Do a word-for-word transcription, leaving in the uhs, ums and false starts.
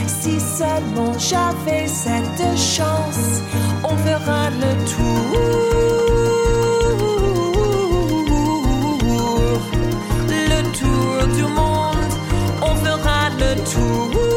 Si seulement j'avais cette chance, on fera le tour, le tour du monde, on fera le tour.